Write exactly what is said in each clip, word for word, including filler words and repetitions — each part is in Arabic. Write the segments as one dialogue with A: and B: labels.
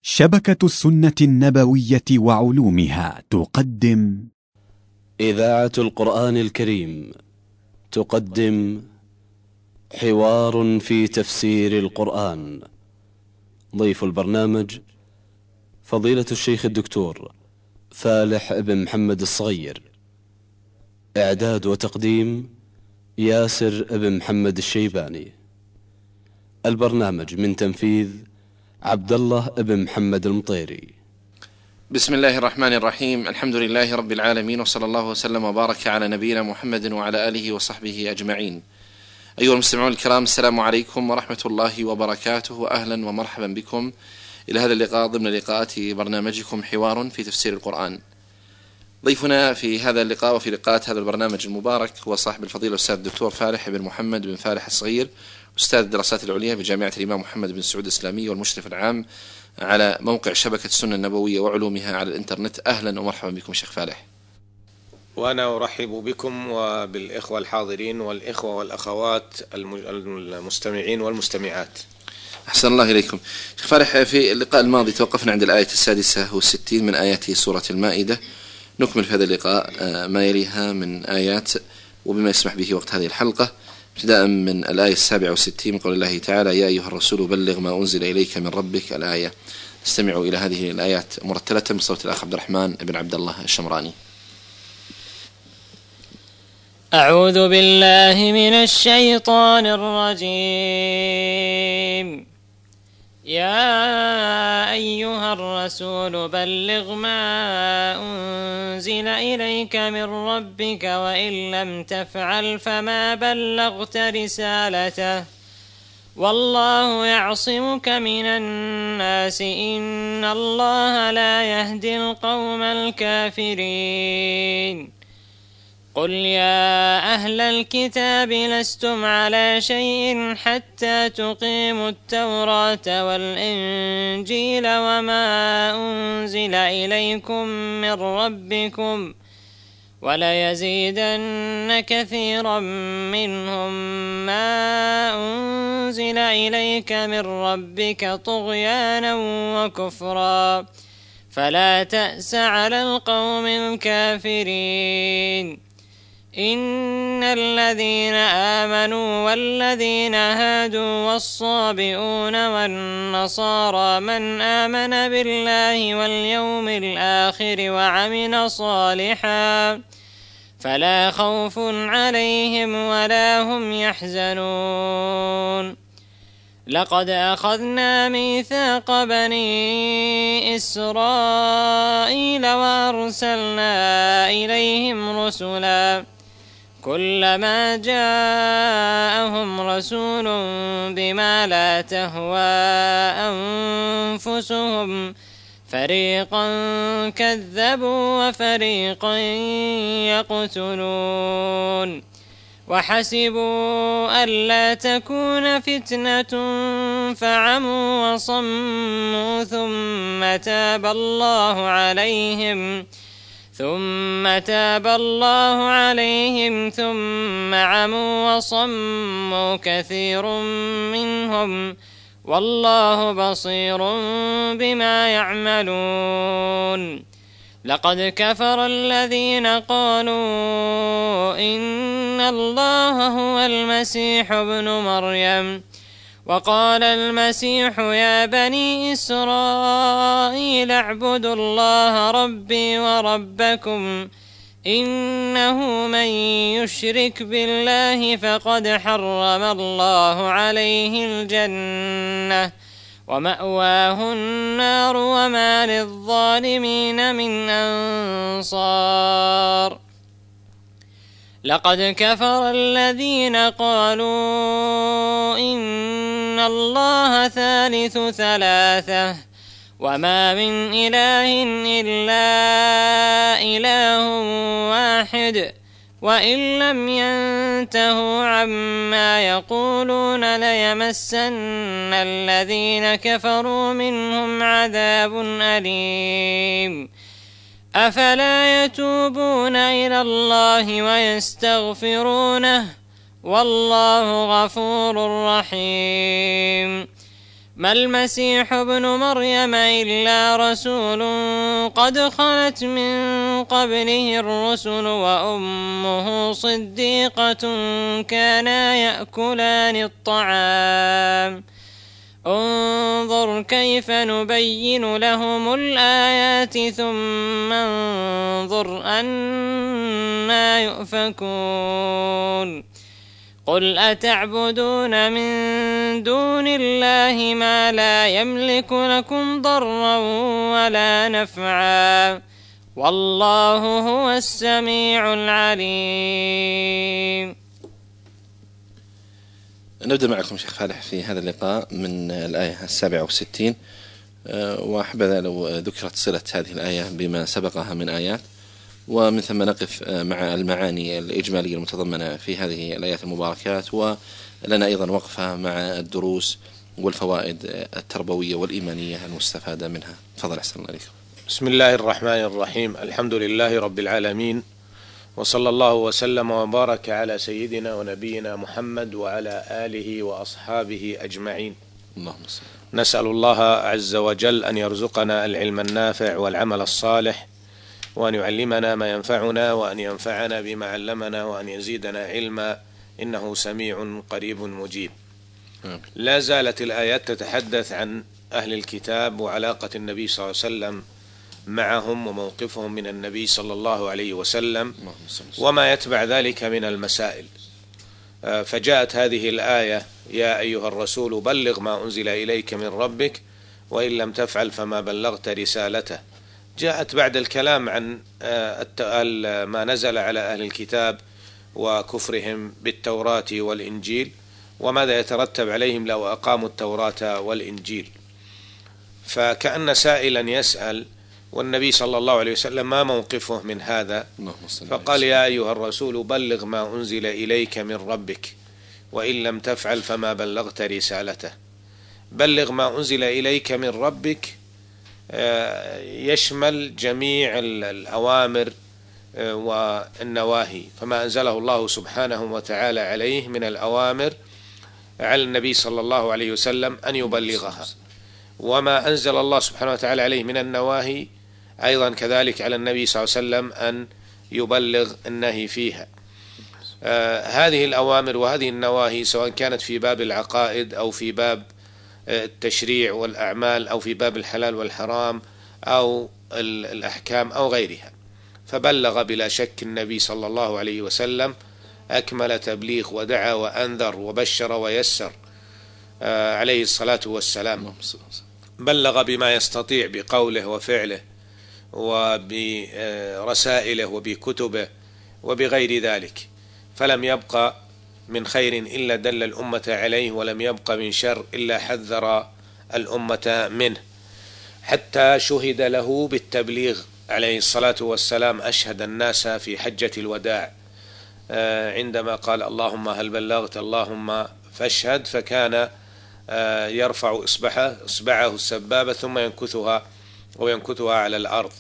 A: شبكة السنة النبوية وعلومها تقدم
B: إذاعة القرآن الكريم تقدم حوار في تفسير القرآن. ضيف البرنامج فضيلة الشيخ الدكتور فالح بن محمد الصغير. إعداد وتقديم ياسر بن محمد الشيباني. البرنامج من تنفيذ عبد الله بن محمد المطيري.
C: بسم الله الرحمن الرحيم. الحمد لله رب العالمين، وصلى الله وسلم وبارك على نبينا محمد وعلى آله وصحبه أجمعين. أيها المستمعون الكرام، السلام عليكم ورحمة الله وبركاته، وأهلا ومرحبا بكم إلى هذا اللقاء ضمن لقاءات برنامجكم حوار في تفسير القرآن. ضيفنا في هذا اللقاء وفي لقاءات هذا البرنامج المبارك هو صاحب الفضيلة الأستاذ الدكتور فالح بن محمد بن فالح الصغير، أستاذ الدراسات العليا بجامعة الإمام محمد بن سعود الإسلامية، والمشرف العام على موقع شبكة السنة النبوية وعلومها على الإنترنت. أهلا ومرحبا بكم شيخ فالح.
D: وأنا أرحب بكم وبالإخوة الحاضرين والإخوة والأخوات المستمعين والمستمعات.
C: أحسن الله إليكم شيخ فالح. في اللقاء الماضي توقفنا عند الآية السادسة والستين من آيات سورة المائدة. نكمل في هذا اللقاء ما يليها من آيات وبما يسمح به وقت هذه الحلقة، ابتداء من الآية السابعة والستين من قول الله تعالى: يا أيها الرسول بلغ ما أنزل إليك من ربك. الآية. استمعوا إلى هذه الآيات مرتلة بصوت الأخ عبد الرحمن بن عبد الله الشمراني.
E: أعوذ بالله من الشيطان الرجيم. يا أيها الرسول بلغ ما أنزل إليك من ربك وإن لم تفعل فما بلغت رسالته والله يعصمك من الناس إن الله لا يهدي القوم الكافرين. قل يا أهل الكتاب لستم على شيء حتى تقيموا التوراة والإنجيل وما أنزل إليكم من ربكم وليزيدن كثيرا منهم ما أنزل إليك من ربك طغيانا وكفرا فلا تأس على القوم الكافرين. إن الذين آمنوا والذين هادوا والصابئون والنصارى من آمن بالله واليوم الآخر وعمل صالحا فلا خوف عليهم ولا هم يحزنون. لقد أخذنا ميثاق بني إسرائيل وأرسلنا إليهم رسلا كلما جاءهم رسول بما لا تهوى أنفسهم فريقا كذبوا وفريقا يقتلون وحسبوا ألا تكون فتنة فعموا وصموا ثم تاب الله عليهم ثم تاب الله عليهم ثم عموا وصموا كثير منهم والله بصير بما يعملون. لقد كفر الذين قالوا إن الله هو المسيح ابن مريم وقال المسيح يا بني إسرائيل اعبدوا الله ربي وربكم إنه من يشرك بالله فقد حرم الله عليه الجنة ومأواه النار وما للظالمين من أنصار. لقد كفر الذين قالوا إن الله ثالث ثلاثة وما من إله إلا إله واحد وإن لم ينتهوا عما يقولون ليمسن الذين كفروا منهم عذاب أليم. أفلا يتوبون إلى الله ويستغفرونه والله غفور رحيم. ما المسيح ابن مريم إلا رسول قد خلت من قبله الرسل وأمه صديقة كانا يأكلان الطعام انظر كيف نبين لهم الآيات ثم انظر أنا يؤفكون قل أتعبدون من دون الله ما لا يملك لكم ضرا ولا نفعا والله هو السميع العليم.
C: نبدأ معكم شيخ فالح في هذا اللقاء من الآية السابعة والستين، وأحبذ لو ذكرت صلة هذه الآية بما سبقها من آيات، ومن ثم نقف مع المعاني الإجمالية المتضمنة في هذه الآيات المباركات، ولنا أيضا وقفة مع الدروس والفوائد التربوية والإيمانية المستفادة منها. تفضل أحسن الله عليكم.
D: بسم الله الرحمن الرحيم. الحمد لله رب العالمين، وصلى الله وسلم وبارك على سيدنا ونبينا محمد وعلى آله وأصحابه أجمعين.
C: اللهم صل.
D: نسأل الله عز وجل أن يرزقنا العلم النافع والعمل الصالح، وأن يعلمنا ما ينفعنا، وأن ينفعنا بما علمنا، وأن يزيدنا علما، إنه سميع قريب مجيب. لا زالت الآيات تتحدث عن أهل الكتاب وعلاقة النبي صلى الله عليه وسلم معهم وموقفهم من النبي صلى الله عليه وسلم وما يتبع ذلك من المسائل. فجاءت هذه الآية: يا أيها الرسول بلغ ما أنزل إليك من ربك وإن لم تفعل فما بلغت رسالته. جاءت بعد الكلام عن ما نزل على أهل الكتاب وكفرهم بالتوراة والإنجيل وماذا يترتب عليهم لو أقاموا التوراة والإنجيل. فكأن سائلا يسأل، والنبي صلى الله عليه وسلم ما موقفه من هذا؟ فقال: يا أيها الرسول بلغ ما أنزل إليك من ربك وإن لم تفعل فما بلغت رسالته. بلغ ما أنزل إليك من ربك يشمل جميع الأوامر والنواهي، فما أنزله الله سبحانه وتعالى عليه من الأوامر على النبي صلى الله عليه وسلم أن يبلغها، وما أنزل الله سبحانه وتعالى عليه من النواهي أيضا كذلك على النبي صلى الله عليه وسلم أن يبلغ النهي فيها. آه هذه الأوامر وهذه النواهي سواء كانت في باب العقائد أو في باب التشريع والأعمال أو في باب الحلال والحرام أو الأحكام أو غيرها، فبلغ بلا شك النبي صلى الله عليه وسلم أكمل تبليغ، ودعا وأنذر وبشر ويسر آه عليه الصلاة والسلام. بلغ بما يستطيع بقوله وفعله وبرسائله وبكتبه وبغير ذلك، فلم يبقى من خير إلا دل الأمة عليه، ولم يبقى من شر إلا حذر الأمة منه، حتى شهد له بالتبليغ عليه الصلاة والسلام. أشهد الناس في حجة الوداع عندما قال: اللهم هل بلغت اللهم فاشهد، فكان يرفع إصبعه إصبعه السبابة ثم ينكثها وينكثها على الأرض.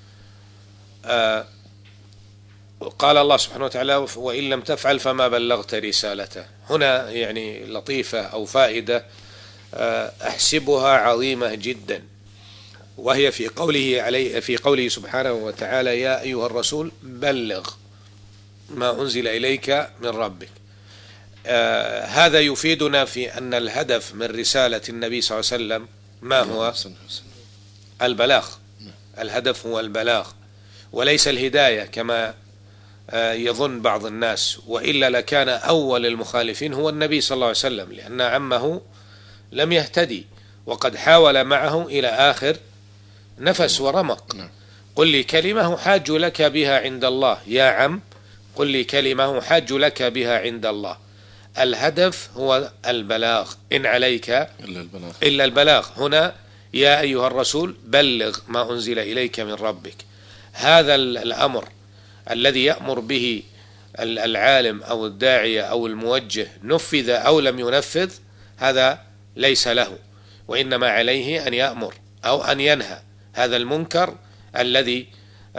D: قال الله سبحانه وتعالى: وإن لم تفعل فما بلغت رسالته. هنا يعني لطيفة أو فائدة أحسبها عظيمة جدا، وهي في قوله عليه في قوله سبحانه وتعالى: يا أيها الرسول بلغ ما أنزل إليك من ربك. آه هذا يفيدنا في أن الهدف من رسالة النبي صلى الله عليه وسلم ما هو؟ البلاغ. الهدف هو البلاغ وليس الهداية كما آه يظن بعض الناس، وإلا لكان أول المخالفين هو النبي صلى الله عليه وسلم، لأن عمه لم يهتدي وقد حاول معه إلى آخر نفس ورمق. قل لي كلمة حاج لك بها عند الله، يا عم قل لي كلمة حاج لك بها عند الله. الهدف هو البلاغ، إن عليك إلا البلاغ, إلا البلاغ. هنا يا أيها الرسول بلغ ما أنزل إليك من ربك. هذا الأمر الذي يأمر به العالم أو الداعية أو الموجه نفذ أو لم ينفذ، هذا ليس له، وإنما عليه أن يأمر أو أن ينهى. هذا المنكر الذي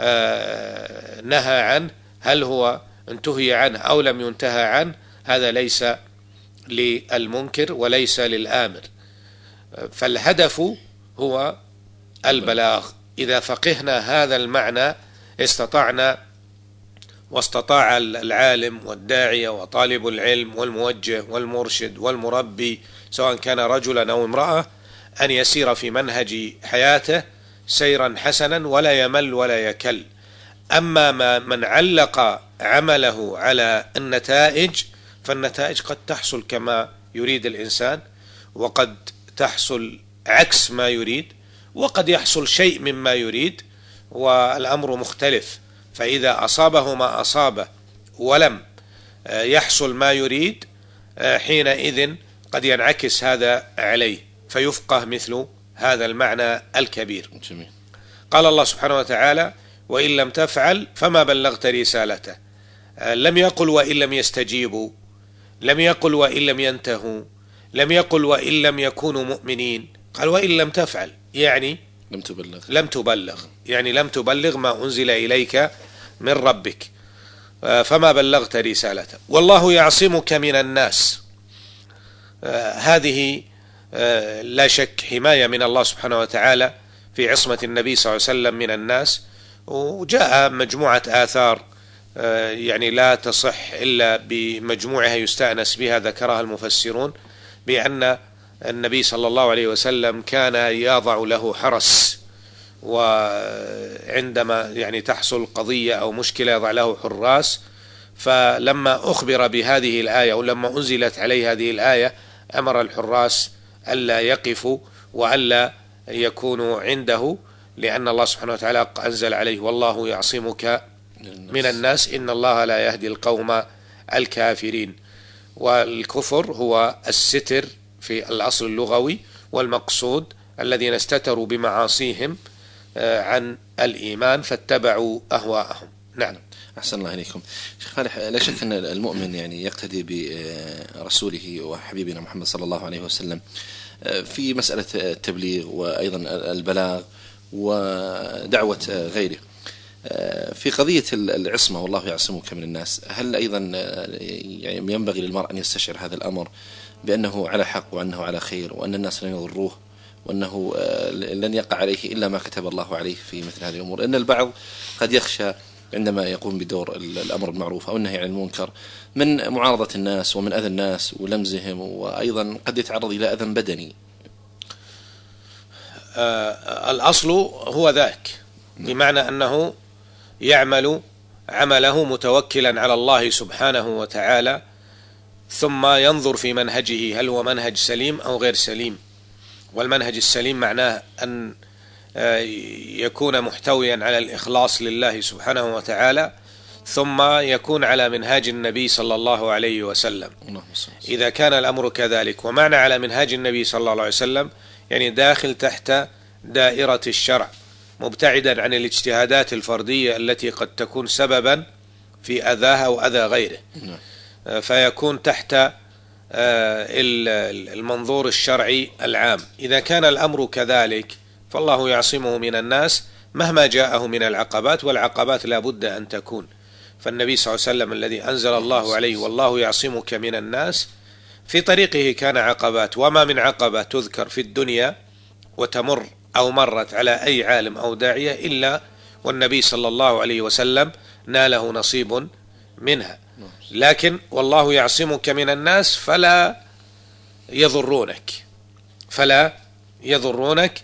D: نهى عنه، هل هو انتهي عنه أو لم ينتهى عنه، هذا ليس للمنكر وليس للآمر. فالهدف هو البلاغ. إذا فقهنا هذا المعنى استطعنا واستطاع العالم والداعية وطالب العلم والموجه والمرشد والمربي سواء كان رجلا أو امرأة أن يسير في منهج حياته سيرا حسنا ولا يمل ولا يكل. أما ما من علق عمله على النتائج فالنتائج قد تحصل كما يريد الإنسان، وقد تحصل عكس ما يريد، وقد يحصل شيء مما يريد، والأمر مختلف. فإذا أصابه ما أصابه ولم يحصل ما يريد حينئذ قد ينعكس هذا عليه فيفقه مثل هذا المعنى الكبير.
C: جميل.
D: قال الله سبحانه وتعالى: وإن لم تفعل فما بلغت رسالته. لم يقل وإن لم يستجيبوا، لم يقل وإن لم ينتهوا، لم يقل وإن لم يكونوا مؤمنين، قال وإن لم تفعل يعني
C: لم تبلغ
D: لم تبلغ يعني لم تبلغ ما أنزل إليك من ربك، فما بلغت رسالته. والله يعصمك من الناس. هذه لا شك حماية من الله سبحانه وتعالى في عصمة النبي صلى الله عليه وسلم من الناس. وجاء مجموعة آثار يعني لا تصح إلا بمجموعها يستأنس بها ذكرها المفسرون، بأن النبي صلى الله عليه وسلم كان يضع له حرس، وعندما يعني تحصل قضية أو مشكلة يضع له حراس. فلما أخبر بهذه الآية ولما أنزلت عليه هذه الآية أمر الحراس ألا يقفوا وألا يكونوا عنده، لأن الله سبحانه وتعالى أنزل عليه: والله يعصمك من الناس إن الله لا يهدي القوم الكافرين. والكفر هو الستر في الأصل اللغوي، والمقصود الذين استتروا بمعاصيهم عن الإيمان فاتبعوا أهواءهم. نعم.
C: أحسن الله إليكم. شيخ فالح، لا شك أن المؤمن يعني يقتدي برسوله وحبيبنا محمد صلى الله عليه وسلم في مسألة التبليغ وأيضا البلاغ ودعوة غيره. في قضية العصمة والله يعصمك من الناس، هل أيضا يعني ينبغي للمرء أن يستشعر هذا الأمر بأنه على حق وأنه على خير وأن الناس لن يضروه وأنه لن يقع عليه إلا ما كتب الله عليه في مثل هذه الأمور؟ إن البعض قد يخشى عندما يقوم بدور الأمر بالمعروف أو النهي عن المنكر من معارضة الناس ومن أذى الناس ولمزهم، وأيضا قد يتعرض إلى أذى بدني.
D: آه الأصل هو ذاك، بمعنى أنه يعمل عمله متوكلا على الله سبحانه وتعالى، ثم ينظر في منهجه هل هو منهج سليم أو غير سليم. والمنهج السليم معناه أن يكون محتويا على الإخلاص لله سبحانه وتعالى، ثم يكون على منهاج النبي صلى الله عليه وسلم. إذا كان الأمر كذلك، ومعنى على منهاج النبي صلى الله عليه وسلم يعني داخل تحت دائرة الشرع، مبتعدا عن الاجتهادات الفردية التي قد تكون سببا في أذاها وأذى غيره، فيكون تحت المنظور الشرعي العام. إذا كان الأمر كذلك فالله يعصمه من الناس مهما جاءه من العقبات، والعقبات لا بد أن تكون. فالنبي صلى الله عليه وسلم الذي أنزل الله عليه والله يعصمك من الناس، في طريقه كان عقبات، وما من عقبة تذكر في الدنيا وتمر أو مرت على أي عالم أو داعية إلا والنبي صلى الله عليه وسلم ناله نصيب منها. لكن والله يعصمك من الناس فلا يضرونك فلا يضرونك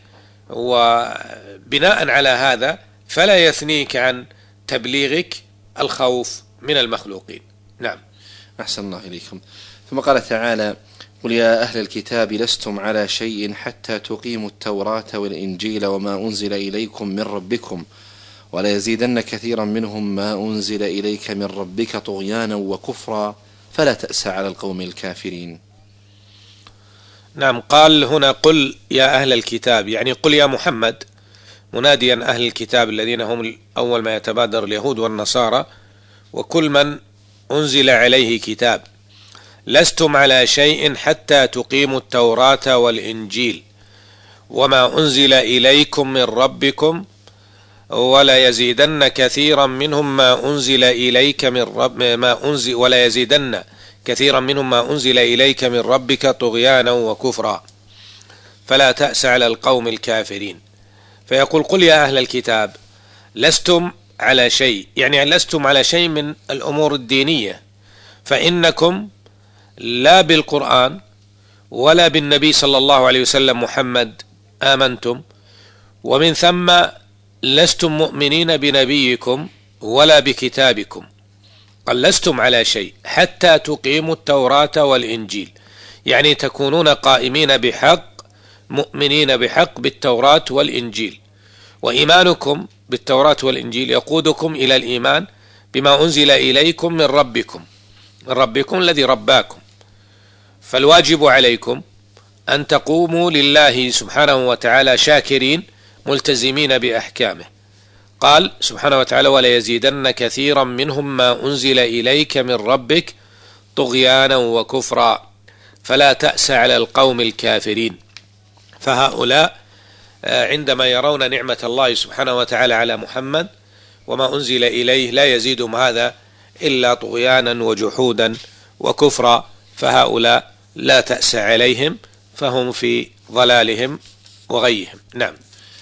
D: وبناء على هذا فلا يثنيك عن تبليغك الخوف من المخلوقين. نعم.
C: أحسن الله إليكم. ثم قال تعالى: قل يا أهل الكتاب لستم على شيء حتى تقيموا التوراة والإنجيل وما أنزل إليكم من ربكم ولا يزيدن كثيرا منهم ما أنزل إليك من ربك طغيانا وكفرا فلا تأس على القوم الكافرين.
D: نعم. قال هنا قل يا أهل الكتاب، يعني قل يا محمد، مناديا أهل الكتاب الذين هم أول ما يتبادر اليهود والنصارى وكل من أنزل عليه كتاب: لستم على شيء حتى تقيموا التوراة والإنجيل وما أنزل إليكم من ربكم ولا يزيدن كثيرا منهم ما أنزل إليك من رب ما أنزل ولا يزيدن كثيرا منهم ما أنزل إليك من ربك طغيانا وكفرا فلا تأس على القوم الكافرين. فيقول قل يا أهل الكتاب لستم على شيء، يعني لستم على شيء من الأمور الدينية، فإنكم لا بالقرآن ولا بالنبي صلى الله عليه وسلم محمد آمنتم، ومن ثم لستم مؤمنين بنبيكم ولا بكتابكم. قال لستم على شيء حتى تقيموا التوراة والإنجيل، يعني تكونون قائمين بحق مؤمنين بحق بالتوراة والإنجيل، وإيمانكم بالتوراة والإنجيل يقودكم إلى الإيمان بما أنزل إليكم من ربكم من ربكم الذي رباكم. فالواجب عليكم أن تقوموا لله سبحانه وتعالى شاكرين ملتزمين بأحكامه. قال سبحانه وتعالى ولا يزيدن كثيرا منهم ما أنزل إليك من ربك طغيانا وكفرا فلا تأس على القوم الكافرين. فهؤلاء عندما يرون نعمة الله سبحانه وتعالى على محمد وما أنزل إليه لا يزيدهم هذا إلا طغيانا وجحودا وكفرا، فهؤلاء لا تأس عليهم، فهم في ضلالهم وغيهم. نعم.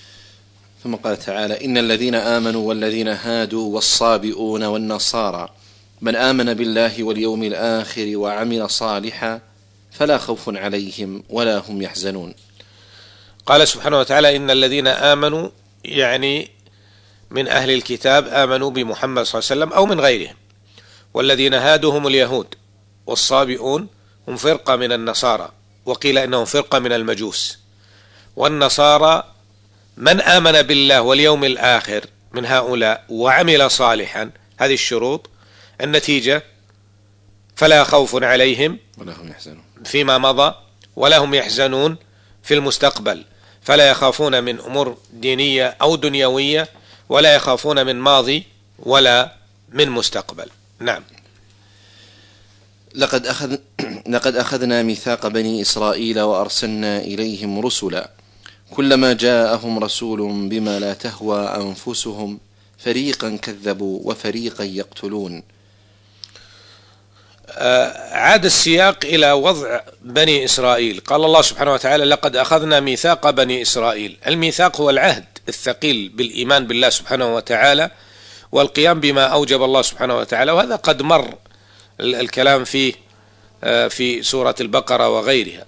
C: ثم قال تعالى إن الذين آمنوا والذين هادوا والصابئون والنصارى من آمن بالله واليوم الآخر وعمل صالحا فلا خوف عليهم ولا هم يحزنون.
D: قال سبحانه وتعالى إن الذين آمنوا يعني من أهل الكتاب آمنوا بمحمد صلى الله عليه وسلم أو من غيرهم، والذين هادوا هم اليهود، والصابئون هم فرقة من النصارى، وقيل إنهم فرقة من المجوس. والنصارى من آمن بالله واليوم الآخر من هؤلاء وعمل صالحا، هذه الشروط. النتيجة فلا خوف عليهم
C: ولا هم يحزنون
D: فيما مضى ولا هم يحزنون في المستقبل، فلا يخافون من أمور دينية أو دنيوية، ولا يخافون من ماضي ولا من مستقبل. نعم.
C: لقد أخذ لقد أخذنا ميثاق بني إسرائيل وأرسلنا إليهم رسلا كلما جاءهم رسول بما لا تهوى أنفسهم فريقا كذبوا وفريقا يقتلون.
D: عاد السياق إلى وضع بني إسرائيل. قال الله سبحانه وتعالى لقد أخذنا ميثاق بني إسرائيل. الميثاق هو العهد الثقيل بالإيمان بالله سبحانه وتعالى والقيام بما أوجب الله سبحانه وتعالى، وهذا قد مر الكلام فيه في سورة البقرة وغيرها.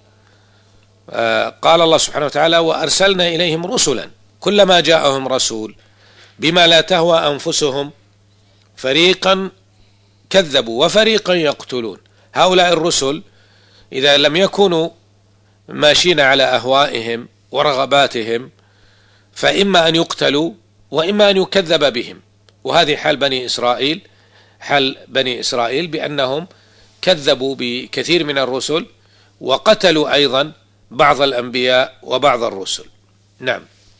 D: قال الله سبحانه وتعالى وأرسلنا إليهم رسلا كلما جاءهم رسول بما لا تهوى أنفسهم فريقا كذبوا وفريقا يقتلون. هؤلاء الرسل إذا لم يكونوا ماشين على أهوائهم ورغباتهم فإما أن يقتلوا وإما أن يكذب بهم، وهذه حال بني إسرائيل حال بني إسرائيل بأنهم كذبوا بكثير من الرسل وقتلوا أيضا بعض الأنبياء وبعض الرسل. نعم.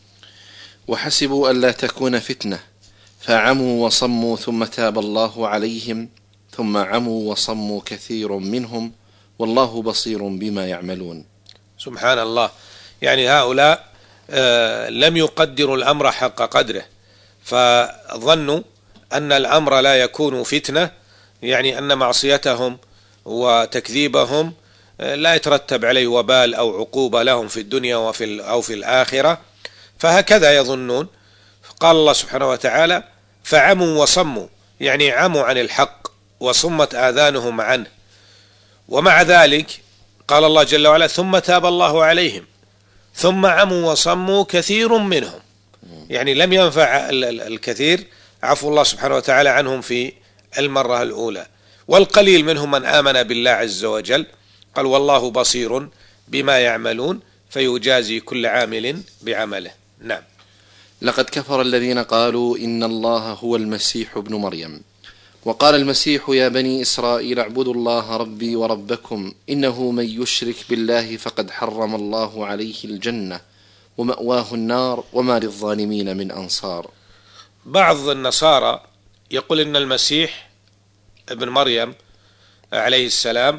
C: وحسبوا ألا تكون فتنة فعموا وصموا ثم تاب الله عليهم ثم عموا وصموا كثير منهم والله بصير بما يعملون.
D: سبحان الله. يعني هؤلاء آه لم يقدروا الأمر حق قدره، فظنوا أن الأمر لا يكون فتنة، يعني أن معصيتهم وتكذيبهم لا يترتب عليه وبال أو عقوبة لهم في الدنيا وفي أو في الآخرة، فهكذا يظنون. قال الله سبحانه وتعالى فعموا وصموا، يعني عموا عن الحق وصمت آذانهم عنه. ومع ذلك قال الله جل وعلا ثم تاب الله عليهم ثم عموا وصموا كثير منهم، يعني لم ينفع الكثير عفو الله سبحانه وتعالى عنهم في المرة الأولى، والقليل منهم من آمن بالله عز وجل. قال والله بصير بما يعملون فيجازي كل عامل بعمله. نعم.
C: لقد كفر الذين قالوا إن الله هو المسيح ابن مريم وقال المسيح يا بني إسرائيل اعبدوا الله ربي وربكم إنه من يشرك بالله فقد حرم الله عليه الجنة ومأواه النار وما للظالمين من أنصار.
D: بعض النصارى يقول إن المسيح ابن مريم عليه السلام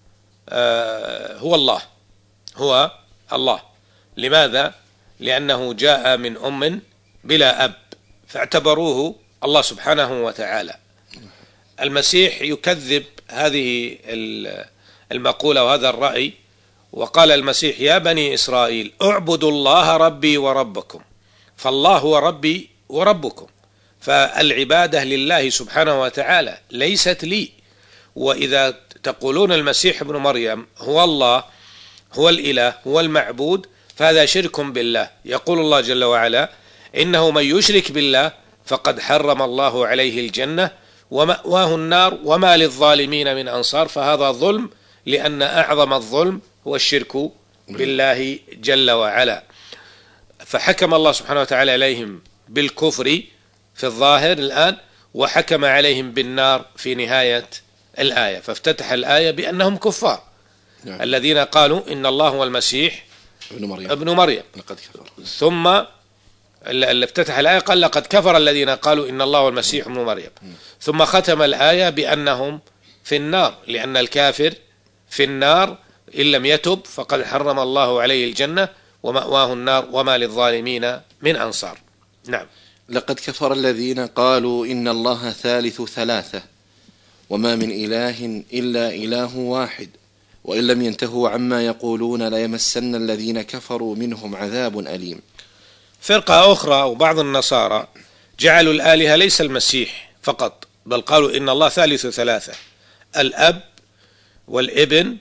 D: هو الله هو الله. لماذا؟ لأنه جاء من أم بلا أب، فاعتبروه الله سبحانه وتعالى. المسيح يكذب هذه المقولة وهذا الرأي، وقال المسيح يا بني إسرائيل اعبدوا الله ربي وربكم، فالله هو ربي وربكم، فالعبادة لله سبحانه وتعالى ليست لي. وإذا تقولون المسيح ابن مريم هو الله، هو الإله، هو المعبود، فهذا شرك بالله. يقول الله جل وعلا إنه من يشرك بالله فقد حرم الله عليه الجنة ومأواه النار وما للظالمين من أنصار. فهذا ظلم، لأن أعظم الظلم هو الشرك بالله جل وعلا. فحكم الله سبحانه وتعالى عليهم بالكفر في الظاهر الآن، وحكم عليهم بالنار في نهاية الآية. فافتتح الآية بأنهم كفار، نعم. الذين قالوا إن الله هو المسيح ابن مريم, ابن مريم. لقد كفر. ثم اللي افتتح الآية قال لقد كفر الذين قالوا إن الله هو المسيح ابن مريم. م. ثم ختم الآية بأنهم في النار، لأن الكافر في النار إن لم يتب فقد حرم الله عليه الجنة ومأواه النار وما للظالمين من أنصار. نعم.
C: لقد كفر الذين قالوا إن الله ثالث ثلاثة وما من إله إلا إله واحد وإن لم ينتهوا عما يقولون ليمسن الذين كفروا منهم عذاب أليم.
D: فرقة أخرى وبعض النصارى جعلوا الآلهة ليس المسيح فقط، بل قالوا إن الله ثالث ثلاثة، الأب والابن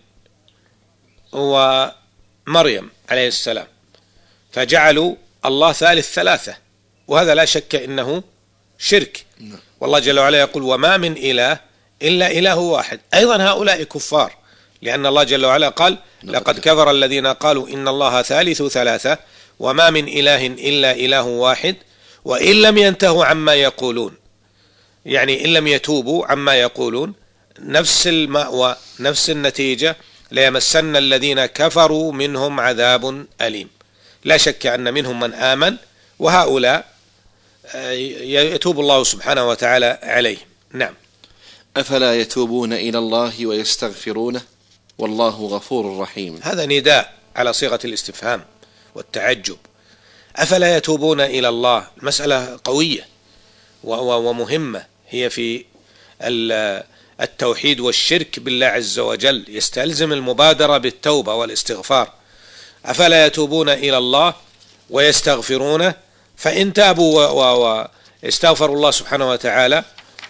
D: ومريم عليه السلام، فجعلوا الله ثالث ثلاثة، وهذا لا شك إنه شرك. والله جل وعلا يقول وما من إله إلا إله واحد. أيضا هؤلاء كفار، لأن الله جل وعلا قال لقد كفر الذين قالوا إن الله ثالث ثلاثة وما من إله إلا إله واحد وإن لم ينتهوا عما يقولون، يعني إن لم يتوبوا عما يقولون، نفس المأوى نفس النتيجة، ليمسن الذين كفروا منهم عذاب أليم. لا شك أن منهم من آمن، وهؤلاء يتوب الله سبحانه وتعالى عليهم. نعم.
C: أفلا يتوبون إلى الله ويستغفرونه والله غفور رحيم.
D: هذا نداء على صيغة الاستفهام والتعجب. أفلا يتوبون إلى الله، مسألة قوية ومهمة، هي في التوحيد والشرك بالله عز وجل، يستلزم المبادرة بالتوبة والاستغفار. أفلا يتوبون إلى الله ويستغفرونه، فإن تابوا واستغفروا الله سبحانه وتعالى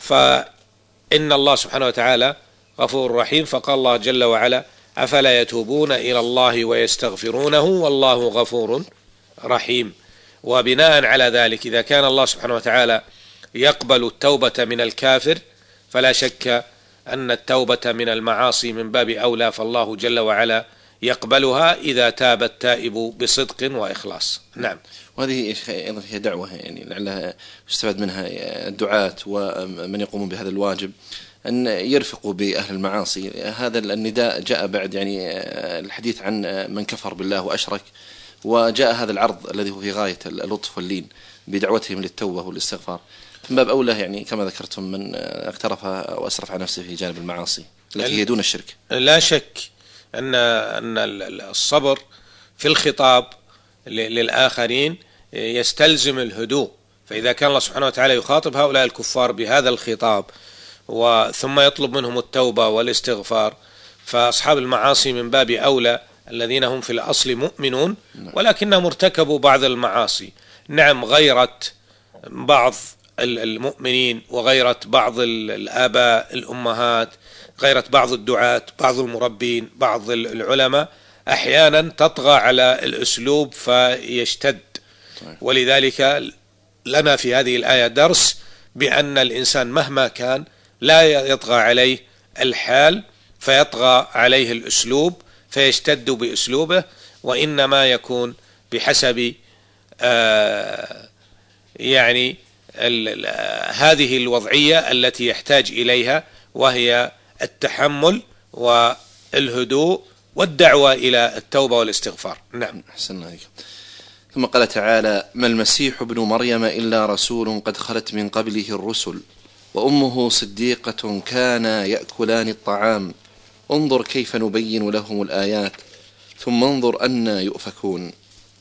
D: فإن الله سبحانه وتعالى غفور رحيم. فقال الله جل وعلا أفلا يتوبون إلى الله ويستغفرونه والله غفور رحيم. وبناء على ذلك إذا كان الله سبحانه وتعالى يقبل التوبة من الكافر، فلا شك أن التوبة من المعاصي من باب أولى، فالله جل وعلا يقبلها إذا تاب التائب بصدق وإخلاص. نعم.
C: وهذه أيضا هي دعوة، يعني لعلها يستفاد منها الدعاة ومن يقومون بهذا الواجب أن يرفقوا بأهل المعاصي. هذا النداء جاء بعد يعني الحديث عن من كفر بالله وأشرك، وجاء هذا العرض الذي هو في غاية اللطف واللين بدعوتهم للتوبة والاستغفار. من باب أولى يعني كما ذكرتم من اقترف أو أسرف على نفسه في جانب المعاصي التي هي دون الشرك.
D: لا شك أن أن الصبر في الخطاب للآخرين يستلزم الهدوء. فإذا كان الله سبحانه وتعالى يخاطب هؤلاء الكفار بهذا الخطاب وثم يطلب منهم التوبة والاستغفار، فأصحاب المعاصي من باب أولى، الذين هم في الأصل مؤمنون ولكنهم ارتكبوا بعض المعاصي. نعم، غيرة بعض المؤمنين وغيرة بعض الآباء الأمهات، غيرة بعض الدعاة، بعض المربين، بعض العلماء أحيانا تطغى على الأسلوب فيشتد. ولذلك لنا في هذه الآية درس بأن الإنسان مهما كان لا يطغى عليه الحال فيطغى عليه الأسلوب فيشتد بأسلوبه، وإنما يكون بحسب آه يعني هذه الوضعية التي يحتاج إليها، وهي التحمل والهدوء والدعوة إلى التوبة والاستغفار. نعم.
C: أحسن عليك. ثم قال تعالى ما المسيح ابن مريم إلا رسول قد خلت من قبله الرسل وأمه صديقة كانا يأكلان الطعام انظر كيف نبين لهم الآيات ثم انظر أنى يؤفكون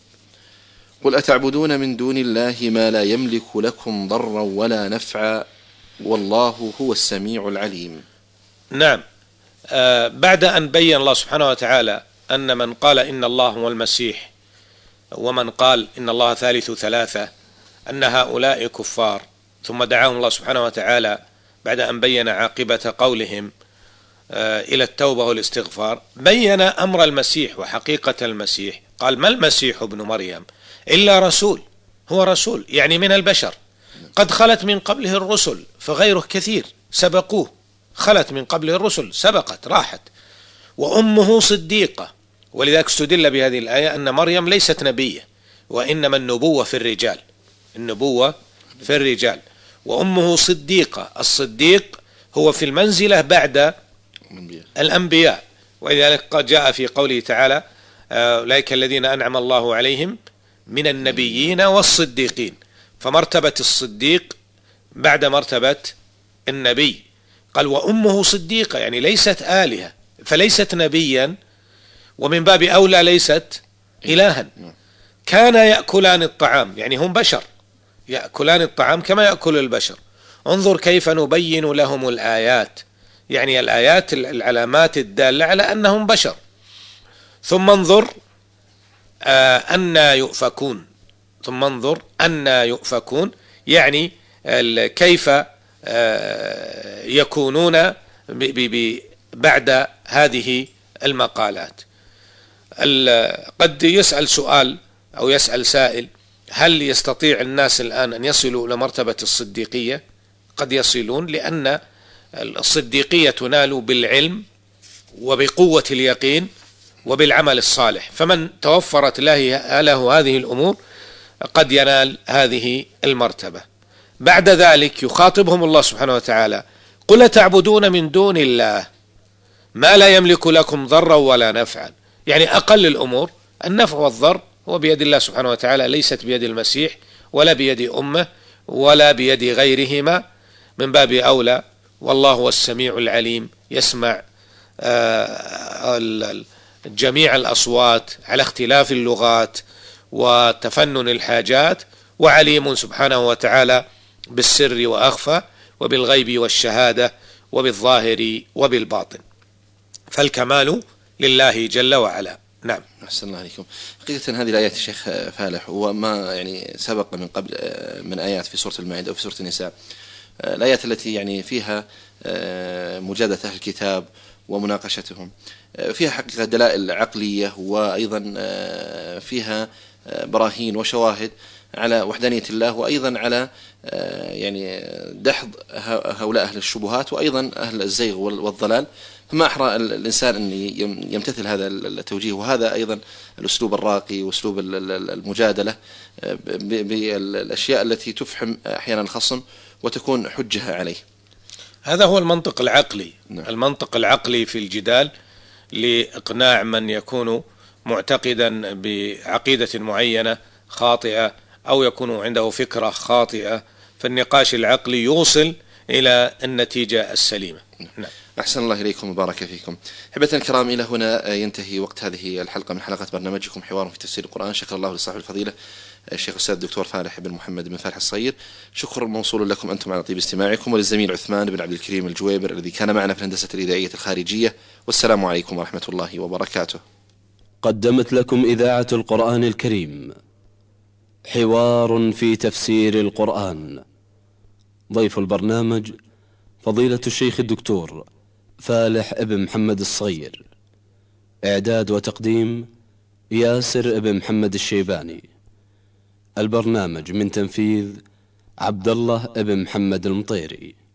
C: قل أتعبدون من دون الله ما لا يملك لكم ضرا ولا نفعا والله هو السميع العليم.
D: نعم. آه بعد أن بين الله سبحانه وتعالى أن من قال إن الله هو المسيح ومن قال إن الله ثالث ثلاثة أن هؤلاء كفار، ثم دعاهم الله سبحانه وتعالى بعد أن بين عاقبة قولهم إلى التوبة والاستغفار، بين أمر المسيح وحقيقة المسيح. قال: ما المسيح ابن مريم إلا رسول، هو رسول يعني من البشر، قد خلت من قبله الرسل، فغيره كثير سبقوه، خلت من قبله الرسل سبقت راحت، وأمه صديقة. ولذلك استدل بهذه الآية أن مريم ليست نبية، وإنما النبوة في الرجال، النبوة في الرجال، وأمه صديقة. الصديق هو في المنزلة بعد الأنبياء، ولذلك قد جاء في قوله تعالى: أولئك الذين أنعم الله عليهم من النبيين والصديقين، فمرتبة الصديق بعد مرتبة النبي. قال: وأمه صديقة، يعني ليست آلهة، فليست نبيا، ومن باب أولى ليست إلها. كان يأكلان الطعام، يعني هم بشر يأكلان الطعام كما يأكل البشر. انظر كيف نبين لهم الآيات، يعني الآيات العلامات الدالة على أنهم بشر. ثم انظر آه أن يؤفكون، ثم انظر أن يؤفكون، يعني كيف آه يكونون ب ب بعد هذه المقالات. قد يسأل سؤال أو يسأل سائل: هل يستطيع الناس الآن أن يصلوا إلى مرتبة الصديقية؟ قد يصلون، لأن الصديقية تنال بالعلم وبقوة اليقين وبالعمل الصالح، فمن توفرت له, له هذه الأمور قد ينال هذه المرتبة. بعد ذلك يخاطبهم الله سبحانه وتعالى: قل تعبدون من دون الله ما لا يملك لكم ضرا ولا نفعا. يعني أقل الأمور، النفع والضر هو بيد الله سبحانه وتعالى، ليست بيد المسيح ولا بيد أمه ولا بيد غيرهما، من باب أولى. والله هو السميع العليم، يسمع جميع الأصوات على اختلاف اللغات وتفنن الحاجات، وعليم سبحانه وتعالى بالسر وأخفى وبالغيب والشهادة وبالظاهر وبالباطن، فالكمال لله جل وعلا. نعم.
C: أحسن الله عليكم. حقيقة هذه الآيات الشيخ فالح وما يعني سبق من قبل من آيات في سورة المائدة وفي سورة النساء، الآيات التي يعني فيها مجادلة أهل الكتاب ومناقشتهم، فيها حقيقة دلائل عقلية، وأيضا فيها براهين وشواهد على وحدانية الله، وأيضا على يعني دحض هؤلاء أهل الشبهات وأيضا أهل الزيغ والضلال. فما أحرى الإنسان أن يمتثل هذا التوجيه، وهذا أيضا الأسلوب الراقي وأسلوب المجادلة بالأشياء التي تفحم أحيانا الخصم وتكون حجة عليه.
D: هذا هو المنطق العقلي.
C: نعم.
D: المنطق العقلي في الجدال لإقناع من يكون معتقدا بعقيدة معينة خاطئة أو يكون عنده فكرة خاطئة، فالنقاش العقلي يوصل إلى النتيجة السليمة.
C: نعم. أحسن الله إليكم وبارك فيكم. حبة الكرام، إلى هنا ينتهي وقت هذه الحلقة من حلقات برنامجكم حوار في تفسير القرآن. شكر الله لصاحب الفضيلة الشيخ الأستاذ الدكتور فالح بن محمد بن فالح الصغير، شكر موصول لكم أنتم على طيب استماعكم، وللزميل عثمان بن عبد الكريم الجويبر الذي كان معنا في الهندسة الإذاعية الخارجية. والسلام عليكم ورحمة الله وبركاته.
B: قدمت لكم إذاعة القرآن الكريم حوار في تفسير القرآن. ضيف البرنامج فضيلة الشيخ الدكتور فالح ابن محمد الصغير. إعداد وتقديم ياسر ابن محمد الشيباني. البرنامج من تنفيذ عبد الله ابن محمد المطيري.